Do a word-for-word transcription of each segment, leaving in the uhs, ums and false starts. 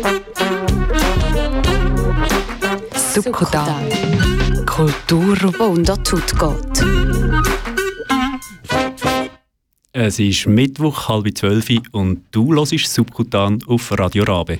Subkutan. Kultur, die unter die Haut geht. Es ist Mittwoch, halb zwölf und du hörst Subkutan auf Radio Rabe.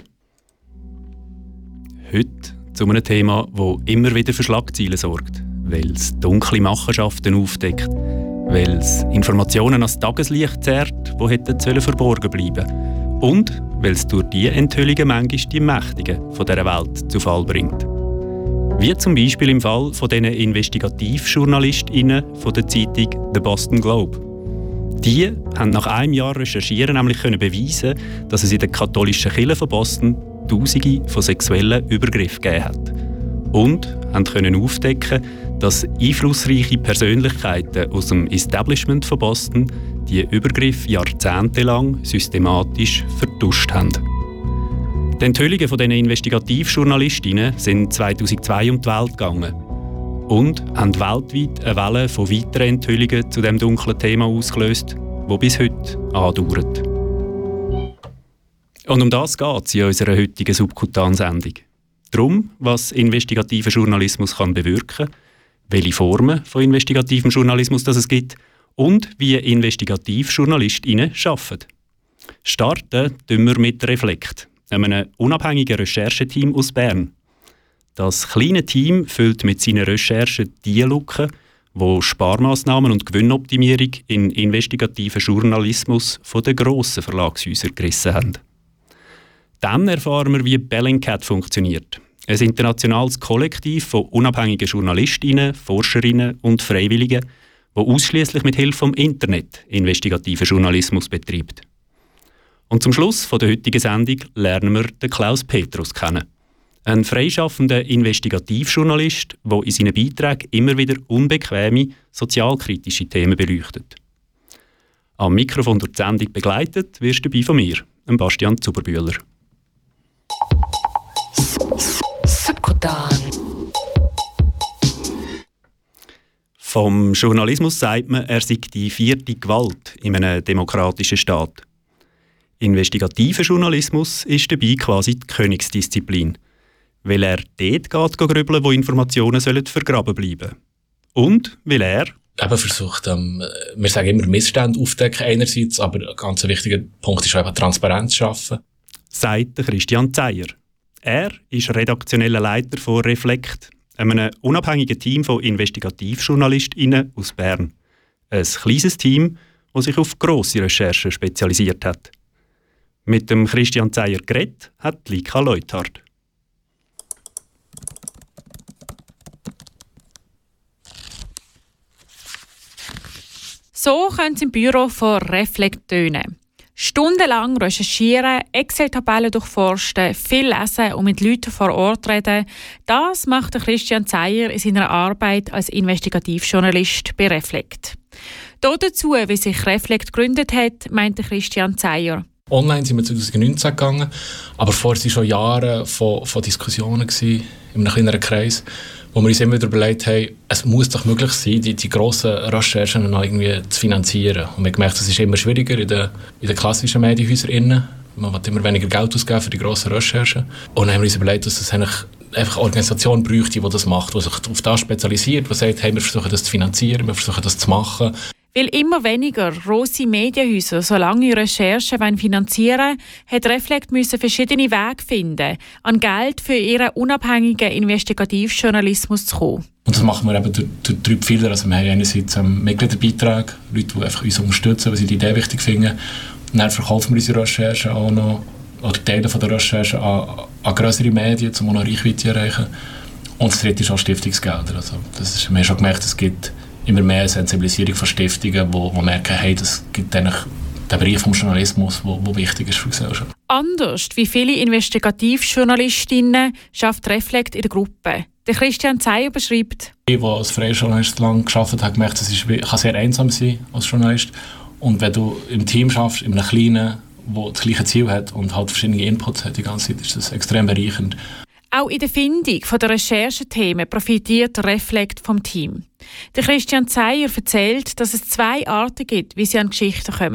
Heute zu einem Thema, das immer wieder für Schlagzeilen sorgt, weil es dunkle Machenschaften aufdeckt, weil es Informationen ans Tageslicht zerrt, die hätten verborgen bleiben sollen, und weil es durch diese Enthüllungen manchmal die Mächtigen von dieser Welt zu Fall bringt. Wie zum Beispiel im Fall von diesen Investigativjournalistinnen von der Zeitung The Boston Globe. Die haben nach einem Jahr Recherchieren nämlich können beweisen, dass es in der katholischen Kirche von Boston Tausende von sexuellen Übergriffen gegeben hat. Und haben können aufdecken, dass einflussreiche Persönlichkeiten aus dem Establishment von Boston die Übergriffe jahrzehntelang systematisch vertuscht haben. Die Enthüllungen von diesen Investigativjournalistinnen sind zweitausendzwei um die Welt gegangen und haben weltweit eine Welle von weiteren Enthüllungen zu diesem dunklen Thema ausgelöst, die bis heute andauert. Und um das geht es in unserer heutigen Subkutan-Sendung. Darum, was investigativer Journalismus kann bewirken, welche Formen von investigativem Journalismus das es gibt und wie Investigativjournalistinnen arbeiten. Starten tun wir mit Reflekt, einem unabhängigen Rechercheteam aus Bern. Das kleine Team füllt mit seinen Recherchen die Lücken, wo Sparmaßnahmen und Gewinnoptimierung in investigativen Journalismus von den grossen Verlagshäusern gerissen haben. Dann erfahren wir, wie Bellingcat funktioniert. Ein internationales Kollektiv von unabhängigen Journalistinnen, Forscherinnen und Freiwilligen, das ausschließlich mit Hilfe vom Internet investigativen Journalismus betreibt. Und zum Schluss von der heutigen Sendung lernen wir den Klaus Petrus kennen. Ein freischaffender Investigativjournalist, der in seinen Beiträgen immer wieder unbequeme, sozialkritische Themen beleuchtet. Am Mikrofon durch die Sendung begleitet wirst du dabei von mir, Bastian Zuberbühler. Subkutan. Vom Journalismus sagt man, er sei die vierte Gewalt in einem demokratischen Staat. Investigativer Journalismus ist dabei quasi die Königsdisziplin, weil er dort geht grübeln, wo Informationen sollen vergraben bleiben. Und weil er eben versucht, ähm, wir sagen immer Missstände aufdecken einerseits, aber ein ganz wichtiger Punkt ist auch eben Transparenz schaffen. Sagt Christian Zeyer. Er ist redaktioneller Leiter von Reflekt, einem unabhängigen Team von Investigativjournalistinnen aus Bern. Ein kleines Team, das sich auf grosse Recherchen spezialisiert hat. Mit dem Christian Zeyer geredet hat Lika Leuthard. So können Sie im Büro von Reflekt tönen. Stundenlang recherchieren, Excel-Tabellen durchforsten, viel lesen und mit Leuten vor Ort reden, das macht Christian Zeyer in seiner Arbeit als Investigativjournalist bei Reflekt. Dazu, wie sich Reflekt gegründet hat, meinte Christian Zeyer. Online sind wir zwanzig neunzehn gegangen, aber vorher waren schon Jahre von, von Diskussionen gewesen, in einem kleineren Kreis, wo wir uns immer wieder überlegt haben, es muss doch möglich sein, die, die grossen Recherchen noch irgendwie zu finanzieren. Und wir haben gemerkt, es ist immer schwieriger in den, in den klassischen Medienhäusern. Man will immer weniger Geld ausgeben für die grossen Recherchen. Und dann haben wir uns überlegt, dass es eigentlich einfach eine Organisation bräuchte, die das macht, die sich auf das spezialisiert, die sagt, hey, wir versuchen das zu finanzieren, wir versuchen das zu machen. Weil immer weniger grosse Medienhäuser so lange Recherchen finanzieren wollen, hat Reflekt müssen verschiedene Wege finden, an Geld für ihren unabhängigen Investigativjournalismus zu kommen. Und das machen wir eben durch, durch drei Pfeiler. Also wir haben einerseits einen Mitgliederbeitrag, Leute, die einfach uns unterstützen, weil sie die Idee wichtig finden. Und dann verkaufen wir unsere Recherchen auch noch, oder Teile von der Recherchen an, an grössere Medien, um auch noch Reichweite zu erreichen. Und das dritte ist auch Stiftungsgelder. Also das ist, wir haben schon gemerkt, es gibt immer mehr Sensibilisierung von Stiftungen, die merken, hey, das gibt eigentlich den Bereich des Journalismus, der wichtig ist für die Gesellschaft. Anders wie viele Investigativjournalistinnen schafft Reflekt in der Gruppe. Der Christian Zeyer beschreibt: Ich, der als freier Journalist lange gearbeitet habe, gemerkt, es ist, kann sehr einsam sein als Journalist. Und wenn du im Team schaffst, in einem kleinen, das das gleiche Ziel hat und halt verschiedene Inputs hat die ganze Zeit, ist das extrem bereichernd. Auch in der Findung der Recherchethemen profitiert Reflekt vom Team. Der Christian Zeyer erzählt, dass es zwei Arten gibt, wie sie an Geschichten kommen.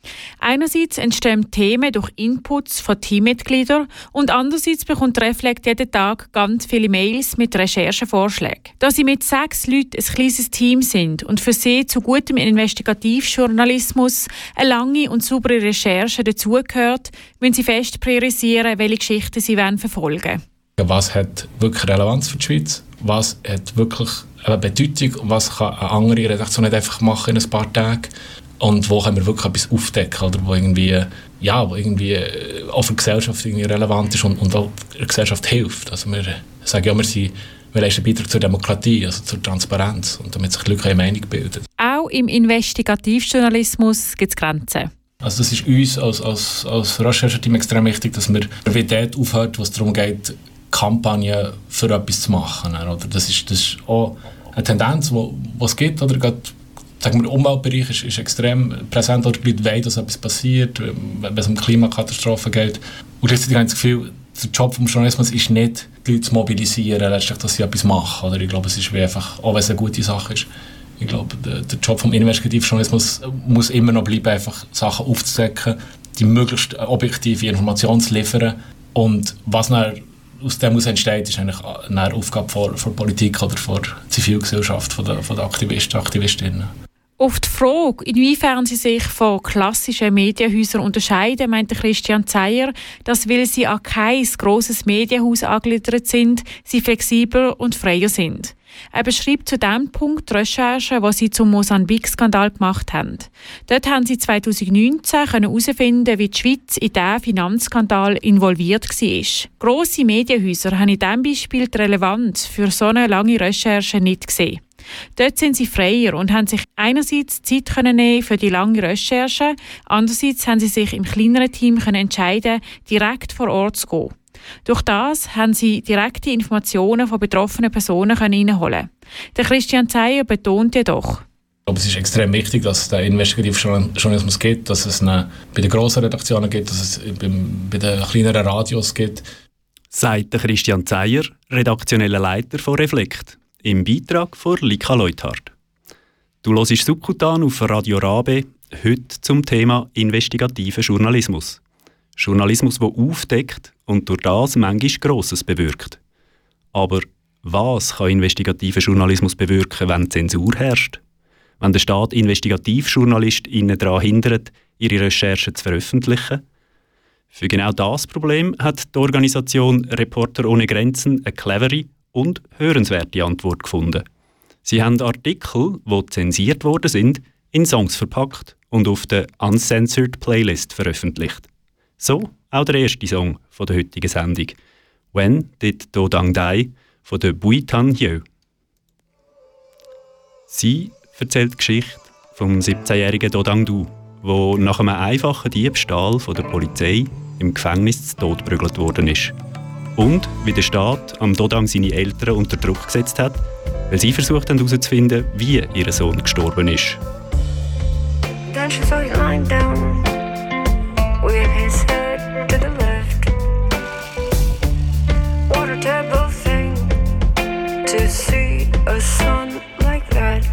Einerseits entstehen Themen durch Inputs von Teammitgliedern und andererseits bekommt Reflekt jeden Tag ganz viele Mails mit Recherchevorschlägen. Da sie mit sechs Leuten ein kleines Team sind und für sie zu gutem Investigativjournalismus eine lange und saubere Recherche dazugehört, müssen sie fest priorisieren, welche Geschichten sie verfolgen wollen. Was hat wirklich Relevanz für die Schweiz? Was hat wirklich eine Bedeutung? Und was kann eine andere Redaktion nicht einfach machen in ein paar Tagen? Und wo können wir wirklich etwas aufdecken, oder wo irgendwie, ja, wo irgendwie auch für die Gesellschaft irgendwie relevant ist und, und auch der Gesellschaft hilft. Also wir sagen ja, wir, sind, wir leisten einen Beitrag zur Demokratie, also zur Transparenz, und damit sich die Leute eine Meinung bilden. Auch im Investigativjournalismus gibt es Grenzen. Also das ist uns als, als, als Rechercheteam extrem wichtig, dass wir dort aufhört, wo es darum geht, Kampagnen für etwas zu machen. Oder? Das, ist, das ist auch eine Tendenz, die es gibt. Oder? Gerade, sagen wir, der Umweltbereich ist, ist extrem präsent, oder die Leute wollen, dass etwas passiert, wenn es um Klimakatastrophen geht. Und gleichzeitig habe ich das Gefühl, der Job des Journalismus ist nicht, die Leute zu mobilisieren, letztlich, dass sie etwas machen. Oder? Ich glaube, es ist wie einfach, auch wenn es eine gute Sache ist, ich glaube, der, der Job des Investigativjournalismus muss immer noch bleiben, einfach Sachen aufzudecken, die möglichst objektive Informationen zu liefern. Und was dann aus dem entsteht, ist eigentlich eine Aufgabe von, von Politik oder von der Zivilgesellschaft, von der, von der Aktivisten, Aktivistinnen. Auf die Frage, inwiefern sie sich von klassischen Medienhäusern unterscheiden, meinte Christian Zeyer, dass, weil sie an kein grosses Medienhaus angegliedert sind, sie flexibler und freier sind. Er beschreibt zu diesem Punkt die Recherchen, die sie zum Mosambik-Skandal gemacht haben. Dort haben sie zweitausendneunzehn herausfinden, wie die Schweiz in diesen Finanzskandal involviert war. Grosse Medienhäuser haben in diesem Beispiel die Relevanz für so eine lange Recherche nicht gesehen. Dort sind sie freier und haben sich einerseits Zeit können nehmen für die lange Recherche, andererseits haben sie sich im kleineren Team können entscheiden, direkt vor Ort zu gehen. Durch das haben sie direkte Informationen von betroffenen Personen reinholen. Der Christian Zeyer betont jedoch: Aber es ist extrem wichtig, dass es den investigativen Journalismus gibt, dass es ihn bei den grossen Redaktionen gibt, dass es bei den kleineren Radios gibt. Sagt der Christian Zeyer, redaktioneller Leiter von Reflekt, im Beitrag von Lika Leuthard. Du hörst Subkutan auf Radio Rabe, heute zum Thema investigativen Journalismus. Journalismus, der aufdeckt und durch das manchmal Grosses bewirkt. Aber was kann investigativer Journalismus bewirken, wenn Zensur herrscht? Wenn der Staat Investigativjournalistinnen daran hindert, ihre Recherchen zu veröffentlichen? Für genau das Problem hat die Organisation Reporter ohne Grenzen eine clevere und hörenswerte Antwort gefunden. Sie haben Artikel, die zensiert worden sind, in Songs verpackt und auf der Uncensored Playlist veröffentlicht. So auch der erste Song von der heutigen Sendung, «When Did Do Dang Die» von der Bui Tan Hyo. Sie erzählt die Geschichte vom siebzehnjährigen Do Dang Du, der nach einem einfachen Diebstahl von der Polizei im Gefängnis zu Tod geprügelt worden ist. Und wie der Staat am Dodang seine Eltern unter Druck gesetzt hat, weil sie versucht haben herauszufinden, wie ihr Sohn gestorben ist. Then she saw you lying down with his head to the left. What a terrible thing to see a son like that.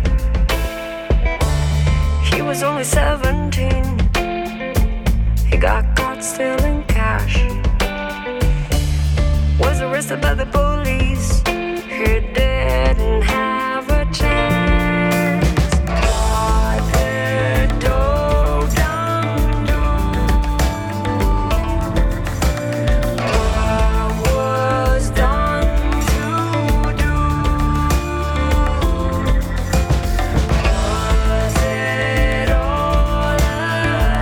He was only seventeen. He got caught stealing cash. Was arrested by the police. He didn't have a chance. What did Do Dang do? What was done to do? Was it all a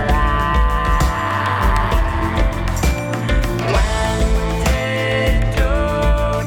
lie? When did Do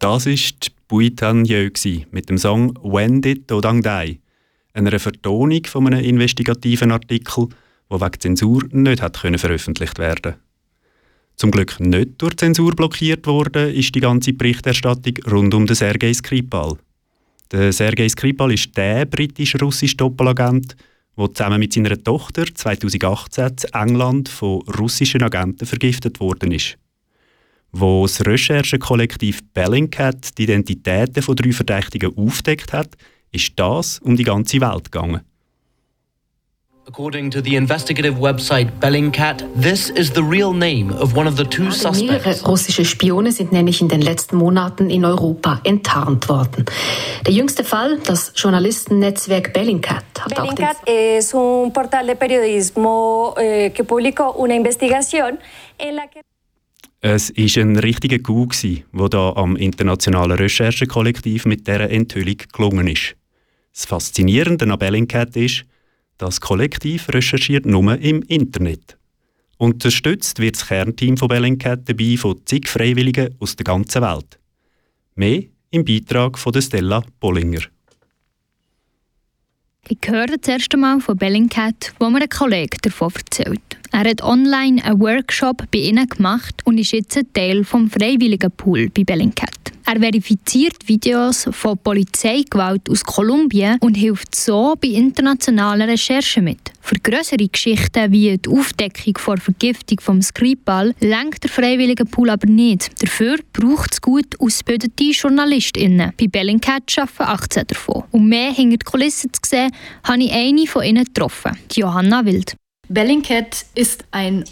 Das war Bui Thanh Dieu mit dem Song «When Did Do Dang Dai», einer Vertonung von einem investigativen Artikel, der wegen Zensur nicht hat können veröffentlicht werden. Zum Glück nicht durch Zensur blockiert worden ist die ganze Berichterstattung rund um den Sergei Skripal. Der Sergei Skripal ist der britisch-russische Doppelagent, der zusammen mit seiner Tochter zweitausendachtzehn in England von russischen Agenten vergiftet worden ist. Wo das Recherchekollektiv Bellingcat die Identitäten von drei Verdächtigen aufdeckt hat, ist das um die ganze Welt gegangen. According to the investigative website Bellingcat, this is the real name of one of the two suspects. Mehrere russische Spione sind nämlich in den letzten Monaten in Europa enttarnt worden. Der jüngste Fall, das Journalistennetzwerk Bellingcat, hat auch den... Bellingcat es un portal de periodismo eh, que publicó una investigación en la que... Es war ein richtiger Coup, der da am internationalen Recherchekollektiv mit dieser Enthüllung gelungen ist. Das Faszinierende an Bellingcat ist, das Kollektiv recherchiert nur im Internet. Unterstützt wird das Kernteam von Bellingcat dabei von zig Freiwilligen aus der ganzen Welt. Mehr im Beitrag von der Stella Bollinger. Ich höre das erste Mal von Bellingcat, wo mir ein Kollege davon erzählt. Er hat online einen Workshop bei ihnen gemacht und ist jetzt ein Teil des Freiwilligenpool bei Bellingcat. Er verifiziert Videos von Polizeigewalt aus Kolumbien und hilft so bei internationalen Recherchen mit. Für grössere Geschichten wie die Aufdeckung vor Vergiftung vom Skripal lenkt der Freiwilligenpool aber nicht. Dafür braucht es gut ausgebildete JournalistInnen. Bei Bellingcat arbeiten achtzehn davon. Um mehr hinter die Kulissen zu sehen, habe ich eine von ihnen getroffen, die Johanna Wild. Bellingcat ist ein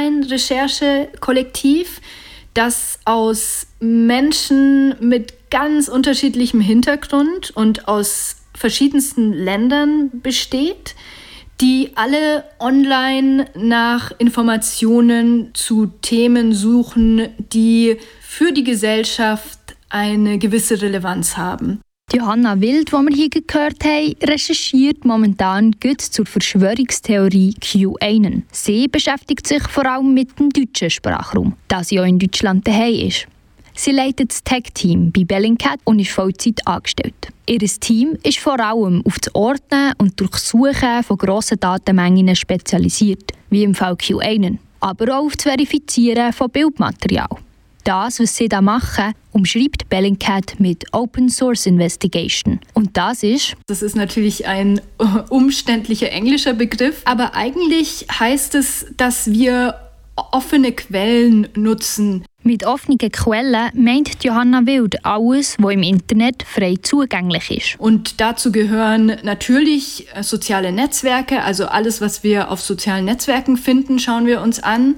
Online-Recherche-Kollektiv, das aus Menschen mit ganz unterschiedlichem Hintergrund und aus verschiedensten Ländern besteht, die alle online nach Informationen zu Themen suchen, die für die Gesellschaft eine gewisse Relevanz haben. Johanna Wild, die wir hier gehört haben, recherchiert momentan gut zur Verschwörungstheorie QAnon. Sie beschäftigt sich vor allem mit dem deutschen Sprachraum, da sie auch in Deutschland daheim ist. Sie leitet das Tech-Team bei Bellingcat und ist Vollzeit angestellt. Ihr Team ist vor allem auf das Ordnen und Durchsuchen von grossen Datenmengen spezialisiert, wie im Fall QAnon, aber auch auf das Verifizieren von Bildmaterial. Das, was sie da machen, umschreibt Bellingcat mit Open Source Investigation. Und das ist? Das ist natürlich ein umständlicher englischer Begriff, aber eigentlich heißt es, dass wir offene Quellen nutzen. Mit offenen Quellen meint Johanna Wild alles, was im Internet frei zugänglich ist. Und dazu gehören natürlich soziale Netzwerke, also alles, was wir auf sozialen Netzwerken finden, schauen wir uns an.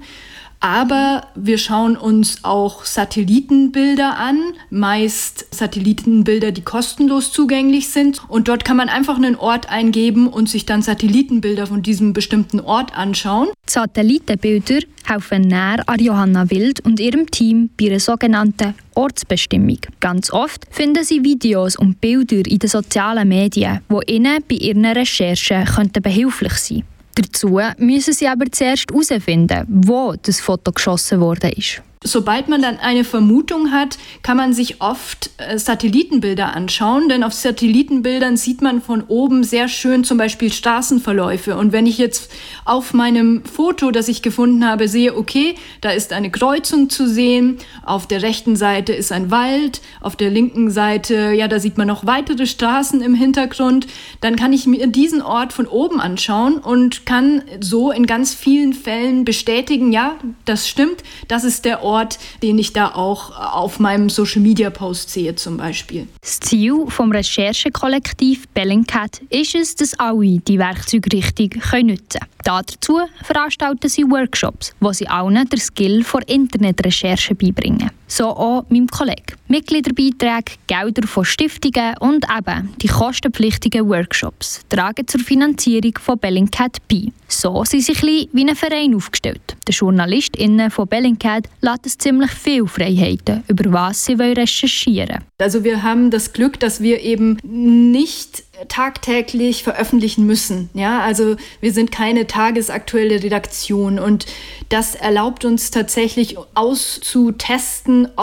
Aber wir schauen uns auch Satellitenbilder an, meist Satellitenbilder, die kostenlos zugänglich sind. Und dort kann man einfach einen Ort eingeben und sich dann Satellitenbilder von diesem bestimmten Ort anschauen. Die Satellitenbilder helfen näher an Johanna Wild und ihrem Team bei einer sogenannten Ortsbestimmung. Ganz oft finden sie Videos und Bilder in den sozialen Medien, die ihnen bei ihren Recherchen behilflich sein könnten. Dazu müssen sie aber zuerst herausfinden, wo das Foto geschossen worden ist. Sobald man dann eine Vermutung hat, kann man sich oft äh, Satellitenbilder anschauen, denn auf Satellitenbildern sieht man von oben sehr schön zum Beispiel Straßenverläufe. Und wenn ich jetzt auf meinem Foto, das ich gefunden habe, sehe, okay, da ist eine Kreuzung zu sehen, auf der rechten Seite ist ein Wald, auf der linken Seite, ja, da sieht man noch weitere Straßen im Hintergrund, dann kann ich mir diesen Ort von oben anschauen und kann so in ganz vielen Fällen bestätigen, ja, das stimmt, das ist der Ort, Ort, den ich da auch auf meinem Social-Media-Post sehe zum Beispiel. Das Ziel des Recherchekollektivs Bellingcat ist es, dass alle die Werkzeuge richtig nutzen können. Dazu veranstalten sie Workshops, wo sie allen den Skill von Internetrecherche beibringen. So auch meinem Kollegen. Mitgliederbeiträge, Gelder von Stiftungen und eben die kostenpflichtigen Workshops tragen zur Finanzierung von Bellingcat bei. So sind sie ein bisschen wie ein Verein aufgestellt. Den JournalistInnen von Bellingcat lassen es ziemlich viele Freiheiten, über was sie recherchieren wollen. Also wir haben das Glück, dass wir eben nicht tagtäglich veröffentlichen müssen. Ja, also wir sind keine tagesaktuelle Redaktion und das erlaubt uns tatsächlich auszutesten, ob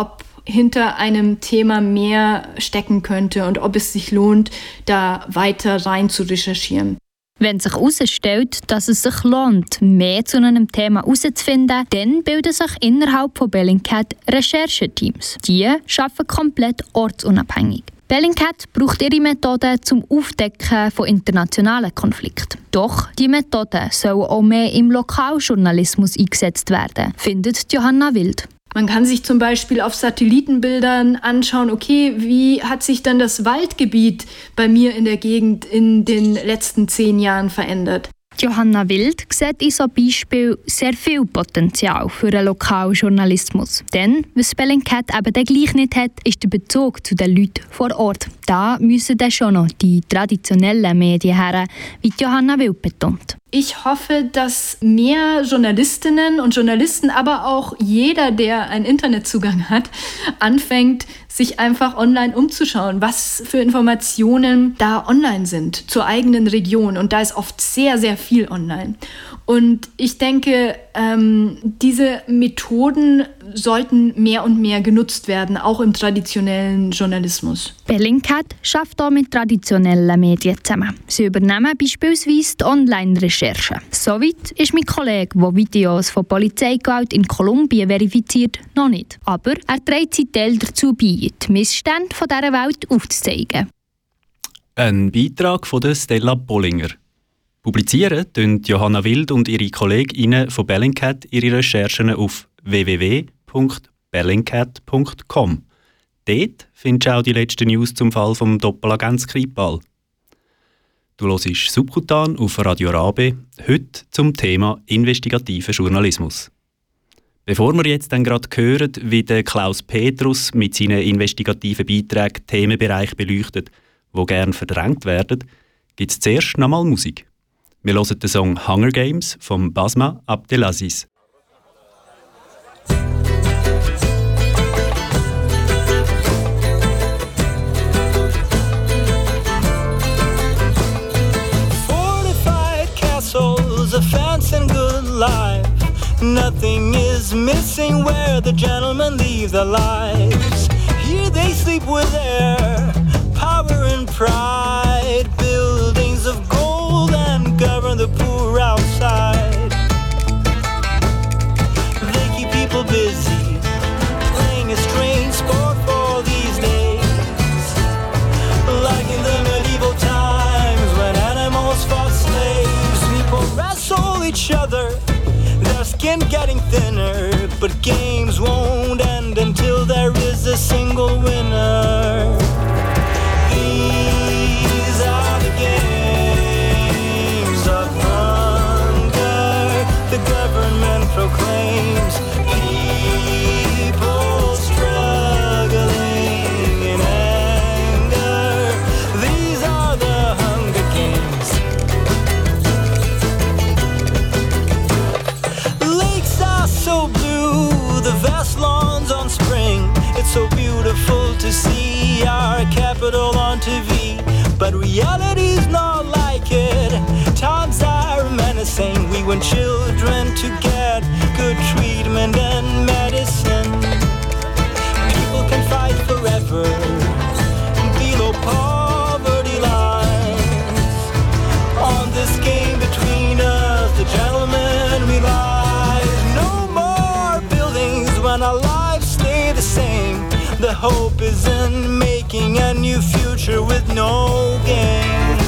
hinter einem Thema mehr stecken könnte und ob es sich lohnt, da weiter rein zu recherchieren. Wenn sich herausstellt, dass es sich lohnt, mehr zu einem Thema herauszufinden, dann bilden sich innerhalb von Bellingcat Rechercheteams. Die arbeiten komplett ortsunabhängig. Bellingcat braucht ihre Methoden zum Aufdecken von internationalen Konflikten. Doch die Methoden sollen auch mehr im Lokaljournalismus eingesetzt werden, findet Johanna Wild. Man kann sich zum Beispiel auf Satellitenbildern anschauen, okay, wie hat sich dann das Waldgebiet bei mir in der Gegend in den letzten zehn Jahren verändert? Johanna Wild sieht in so Beispiel sehr viel Potenzial für einen Lokaljournalismus. Denn, was Bellingcat eben dann gleich nicht hat, ist der Bezug zu den Leuten vor Ort. Da müssen dann schon noch die traditionellen Medien her, wie Johanna Wild betont. Ich hoffe, dass mehr Journalistinnen und Journalisten, aber auch jeder, der einen Internetzugang hat, anfängt, sich einfach online umzuschauen, was für Informationen da online sind zur eigenen Region. Und da ist oft sehr, sehr viel online. Und ich denke, ähm, diese Methoden sollten mehr und mehr genutzt werden, auch im traditionellen Journalismus. Bellingcat arbeitet auch mit traditionellen Medien zusammen. Sie übernehmen beispielsweise die Online-Recherche. Soweit ist mein Kollege, der Videos von Polizeigewalt in Kolumbien verifiziert, noch nicht. Aber er trägt seinen Teil dazu bei, die Missstände dieser Welt aufzuzeigen. Ein Beitrag von der Stella Bollinger. Publizieren tun Johanna Wild und ihre KollegInnen von Bellingcat ihre Recherchen auf w w w punkt bellingcat punkt com. Dort findest du auch die letzten News zum Fall vom Doppelagent Skripal. Du hörst Subkutan auf Radio Rabe, heute zum Thema investigativer Journalismus. Bevor wir jetzt dann gerade hören, wie der Klaus Petrus mit seinen investigativen Beiträgen Themenbereiche beleuchtet, die gerne verdrängt werden, gibt es zuerst nochmal Musik. Wir hören den Song Hunger Games von Basma Abdelaziz. Fortified castles, a fence and good life. Nothing is missing where the gentlemen leave their lives. Here they sleep with their power and pride. Buildings of gold and govern the poor outside. They keep people busy, playing a strange sport for these days. Like in the medieval times when animals fought slaves. People wrestle each other, their skin getting thinner. But games won't end until there is a single winner. These are the games of hunger. The government proclaims people struggling in anger. These are the Hunger Games. Lakes are so blue, the vast lawns on spring. It's so beautiful to see our capital on T V, but reality's not like it. Times are menacing. We want children to get good treatment and medicine. People can fight forever below poverty lines. On this game between us, the gentlemen realize no more buildings when our lives stay the same. The hope is in making a new future with no games.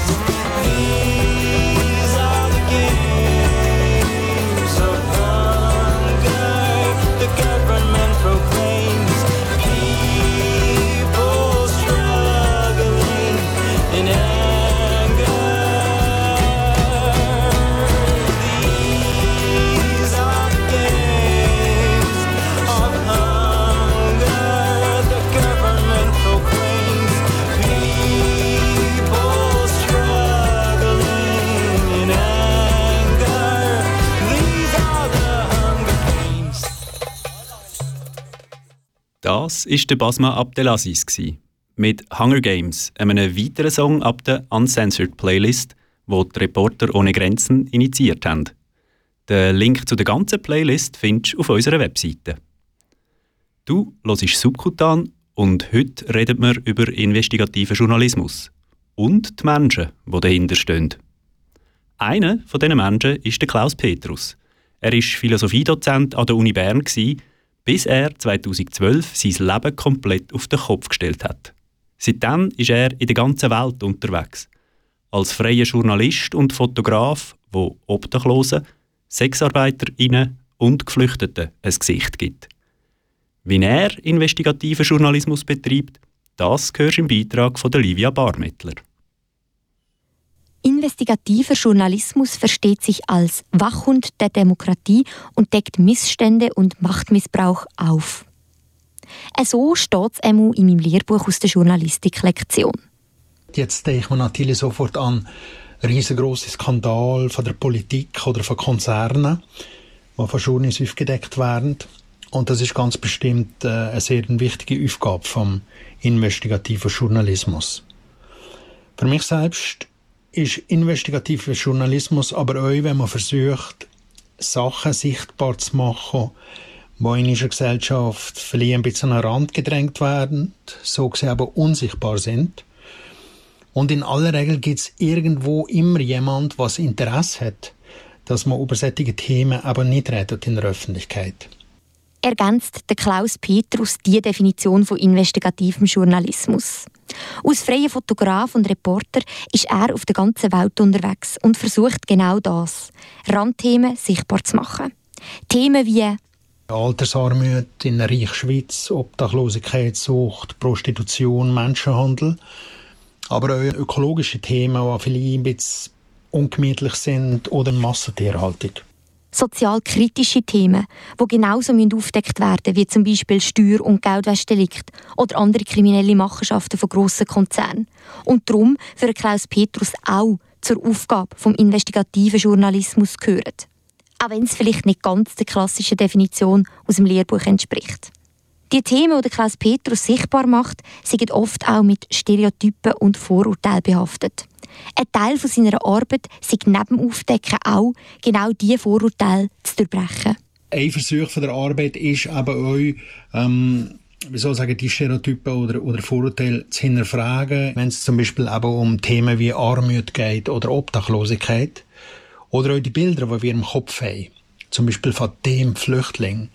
These are the games of hunger. The government proclaims people struggling in anger. These are the games of hunger. The government proclaims people struggling in anger. These are the Hunger Games. Das war der Basma Abdelaziz mit Hunger Games, einem weiteren Song ab der Uncensored Playlist, wo die Reporter ohne Grenzen initiiert haben. Den Link zu der ganzen Playlist findest du auf unserer Webseite. Du hörst Subkutan und heute reden wir über investigativen Journalismus und die Menschen, die dahinter stehen. Einer von diesen Menschen ist der Klaus Petrus. Er war Philosophiedozent an der Uni Bern, bis er zweitausendzwölf sein Leben komplett auf den Kopf gestellt hat. Seitdem ist er in der ganzen Welt unterwegs. Als freier Journalist und Fotograf, der Obdachlosen, SexarbeiterInnen und Geflüchteten ein Gesicht gibt. Wie er investigativen Journalismus betreibt, das hörst du im Beitrag von Livia Barmettler. Investigativer Journalismus versteht sich als Wachhund der Demokratie und deckt Missstände und Machtmissbrauch auf. So steht es einmal in meinem Lehrbuch aus der Journalistik-Lektion. Jetzt denkt man natürlich sofort an riesengroße Skandale von der Politik oder von Konzernen, die von Journalisten aufgedeckt werden. Und das ist ganz bestimmt äh, eine sehr wichtige Aufgabe vom investigativen Journalismus. Für mich selbst ist investigativer Journalismus aber auch, wenn man versucht, Sachen sichtbar zu machen, die in unserer Gesellschaft vielleicht ein bisschen an den Rand gedrängt werden, so gesehen aber unsichtbar sind. Und in aller Regel gibt es irgendwo immer jemand, was Interesse hat, dass man über solche Themen aber nicht redet in der Öffentlichkeit. Ergänzt der Klaus Petrus die Definition von investigativem Journalismus. Als freier Fotograf und Reporter ist er auf der ganzen Welt unterwegs und versucht genau das, Randthemen sichtbar zu machen. Themen wie Altersarmut in der reichen Schweiz, Obdachlosigkeit, Sucht, Prostitution, Menschenhandel, aber auch ökologische Themen, die vielleicht ein bisschen ungemütlich sind, oder Massentierhaltung. Sozialkritische Themen, die genauso aufgedeckt werden müssen, wie zum Beispiel Steuer- und Geldwäschdelikte oder andere kriminelle Machenschaften von grossen Konzernen. Und darum für Klaus Petrus auch zur Aufgabe des investigativen Journalismus gehören. Auch wenn es vielleicht nicht ganz der klassischen Definition aus dem Lehrbuch entspricht. Die Themen, die Klaus Petrus sichtbar macht, sind oft auch mit Stereotypen und Vorurteilen behaftet. Ein Teil von seiner Arbeit ist neben dem Aufdecken auch, genau diese Vorurteile zu durchbrechen. Ein Versuch von der Arbeit ist aber auch, ähm, wie soll ich sagen, die Stereotypen oder, oder Vorurteile zu hinterfragen, wenn es zum Beispiel aber um Themen wie Armut geht oder Obdachlosigkeit. Oder auch die Bilder, die wir im Kopf haben. Zum Beispiel von dem Flüchtling,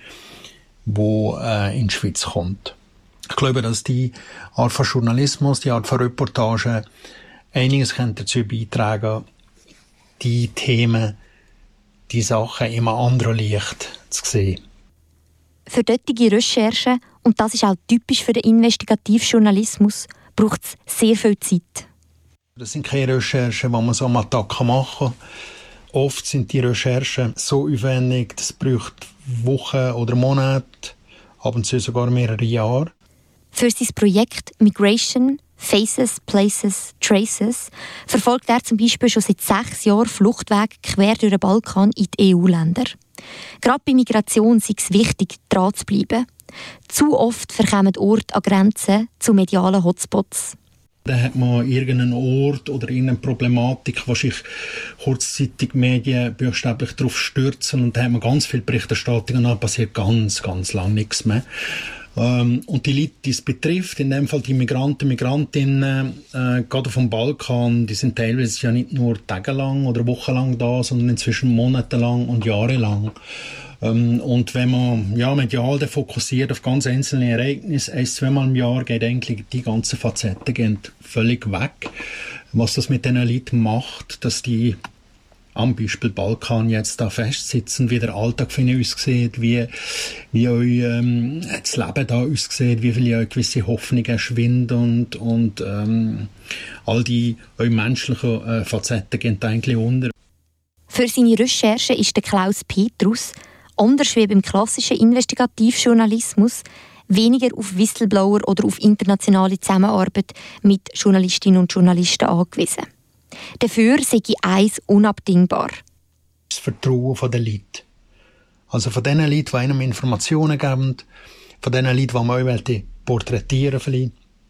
der äh, in die Schweiz kommt. Ich glaube, dass die Art von Journalismus, die Art von Reportage einiges dazu beitragen, die Themen, die Sachen in einem anderen Licht zu sehen. Für dortige Recherchen, und das ist auch typisch für den Investigativjournalismus, braucht es sehr viel Zeit. Das sind keine Recherchen, die man so am Tag machen kann. Oft sind die Recherchen so aufwendig, das braucht Wochen oder Monate, ab und zu sogar mehrere Jahre. Für sein Projekt Migration, Faces, Places, Traces verfolgt er zum Beispiel schon seit sechs Jahren Fluchtwege quer durch den Balkan in die E U-Länder. Gerade bei Migration ist es wichtig, dran zu bleiben. Zu oft verkommen Orte an Grenzen zu medialen Hotspots. Da hat man irgendeinen Ort oder irgendeine Problematik, wo sich kurzzeitig Medien buchstäblich darauf stürzen, und da hat man ganz viel Berichterstattung und dann passiert ganz, ganz lang nichts mehr. Ähm, und die Leute, die es betrifft, in dem Fall die Migranten, Migrantinnen, äh, gerade vom Balkan, die sind teilweise ja nicht nur tagelang oder wochenlang da, sondern inzwischen monatelang und jahrelang. Ähm, und wenn man ja, medial fokussiert auf ganz einzelne Ereignisse, ein-, zweimal im Jahr, geht eigentlich die ganzen Facetten gehen völlig weg. Was das mit den Leuten macht, dass die am Beispiel Balkan jetzt da festsitzen, wie der Alltag für ihn aussieht, wie, wie auch, ähm, das Leben da aussieht, wie viele auch gewisse Hoffnungen schwinden und, und ähm, all die auch menschlichen äh, Facetten gehen eigentlich unter. Für seine Recherche ist der Klaus Petrus, anders wie beim klassischen Investigativjournalismus, weniger auf Whistleblower oder auf internationale Zusammenarbeit mit Journalistinnen und Journalisten angewiesen. Dafür sei eins unabdingbar: das Vertrauen der Leute. Also von den Leuten, die einem Informationen geben, von den Leuten, die man auch porträtieren will.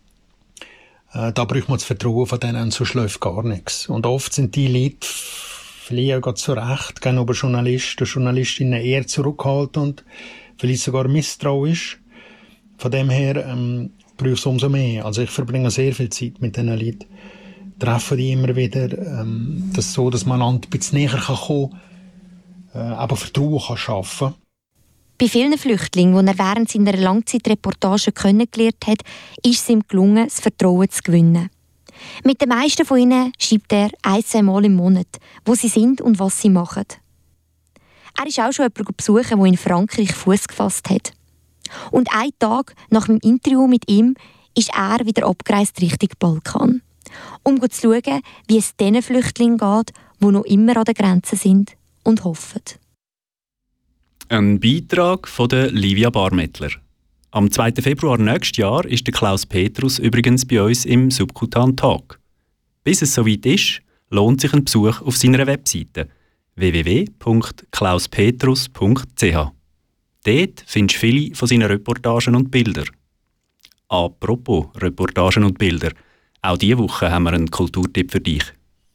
Äh, da braucht man das Vertrauen von denen, sonst läuft gar nichts. Und oft sind die Leute, vielleicht auch zu Recht, gegenüber Journalisten und Journalistinnen eher zurückhaltend und vielleicht sogar misstrauisch. Von dem her ähm, brauche ich es umso mehr. Also ich verbringe sehr viel Zeit mit diesen Leuten, treffe die immer wieder, ähm, das so, dass man ein bisschen näher kommen kann, äh, aber Vertrauen kann schaffen. Bei vielen Flüchtlingen, die er während seiner Langzeitreportage kennengelernt hat, ist es ihm gelungen, das Vertrauen zu gewinnen. Mit den meisten von ihnen schreibt er ein, zwei Mal im Monat, wo sie sind und was sie machen. Er ist auch schon jemanden besuchen, der in Frankreich Fuß gefasst hat. Und einen Tag nach meinem Interview mit ihm ist er wieder abgereist Richtung Balkan, um zu schauen, wie es diesen Flüchtlingen geht, die noch immer an der Grenze sind und hoffen. Ein Beitrag von der Livia Barmettler. Am zweiten Februar nächstes Jahr ist der Klaus Petrus übrigens bei uns im Subkutan Talk. Bis es soweit ist, lohnt sich ein Besuch auf seiner Webseite w w w punkt klaus petrus punkt c h. Dort findest du viele von seinen Reportagen und Bildern. Apropos Reportagen und Bilder, auch diese Woche haben wir einen Kulturtipp für dich.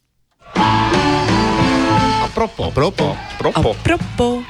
Apropos, apropos, apropos. Apropos.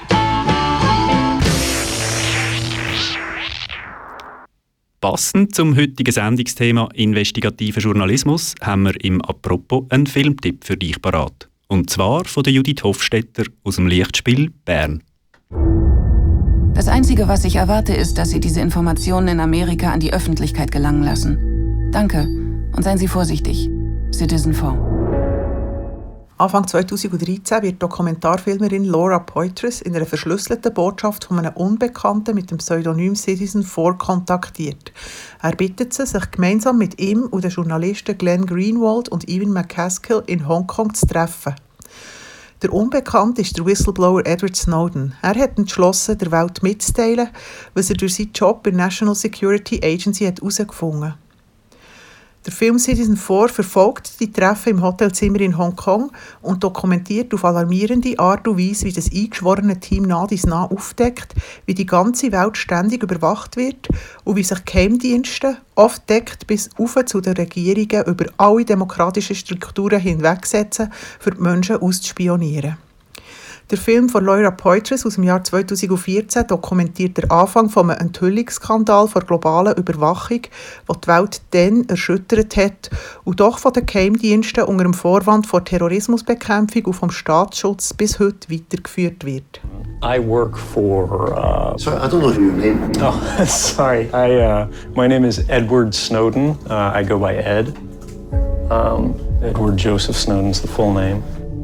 Passend zum heutigen Sendungsthema investigativer Journalismus haben wir im Apropos einen Filmtipp für dich parat. Und zwar von der Judith Hofstetter aus dem Lichtspiel Bern. Das Einzige, was ich erwarte, ist, dass Sie diese Informationen in Amerika an die Öffentlichkeit gelangen lassen. Danke und seien Sie vorsichtig. Citizen four. Anfang zweitausenddreizehn wird Dokumentarfilmerin Laura Poitras in einer verschlüsselten Botschaft von einem Unbekannten mit dem Pseudonym Citizen four kontaktiert. Er bittet sie, sich gemeinsam mit ihm und den Journalisten Glenn Greenwald und Ewan McCaskill in Hongkong zu treffen. Der Unbekannte ist der Whistleblower Edward Snowden. Er hat entschlossen, der Welt mitzuteilen, was er durch seinen Job bei der National Security Agency herausgefunden hat. Der Film Citizen four verfolgt die Treffen im Hotelzimmer in Hongkong und dokumentiert auf alarmierende Art und Weise, wie das eingeschworene Team nah dies nah aufdeckt, wie die ganze Welt ständig überwacht wird und wie sich Geheimdienste, oft deckt bis auf zu den Regierungen, über alle demokratischen Strukturen hinwegsetzen, für die Menschen auszuspionieren. Der Film von Laura Poitras aus dem Jahr zweitausendvierzehn dokumentiert den Anfang von einem Enthüllungsskandal vor globalen Überwachung, der die Welt dann erschüttert hat und doch von den Geheimdiensten unter dem Vorwand von Terrorismusbekämpfung und vom Staatsschutz bis heute weitergeführt wird. I work for. Uh, sorry, I don't know your name. Oh, sorry. I. Uh, my name is Edward Snowden. Uh, I go by Ed. Um, Edward Joseph Snowden's the full name.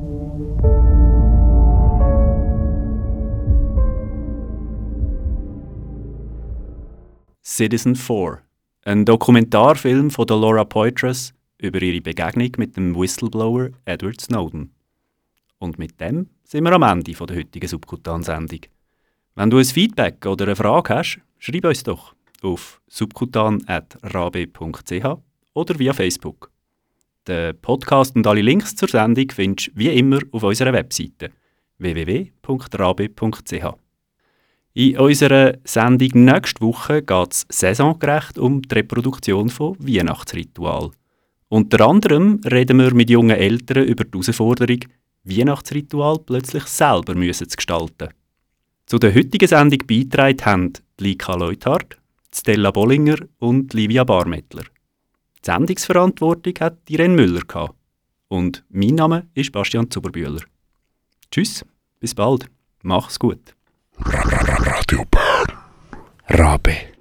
Citizen four, ein Dokumentarfilm von der Laura Poitras über ihre Begegnung mit dem Whistleblower Edward Snowden. Und mit dem sind wir am Ende der heutigen Subkutan-Sendung. Wenn du ein Feedback oder eine Frage hast, schreib uns doch auf subkutan at rabe punkt c h oder via Facebook. Den Podcast und alle Links zur Sendung findest du wie immer auf unserer Webseite w w w punkt rabe punkt c h. In unserer Sendung nächste Woche geht es saisongerecht um die Reproduktion von Weihnachtsritual. Unter anderem reden wir mit jungen Eltern über die Herausforderung, Weihnachtsritual plötzlich selber müssen zu gestalten. Zu der heutigen Sendung beigetragen haben Lika Leuthardt, Stella Bollinger und Livia Barmettler. Die Sendungsverantwortung hat Irene Müller gehabt. Und mein Name ist Bastian Zuberbühler. Tschüss, bis bald, mach's gut. Radio Bern. Rabe.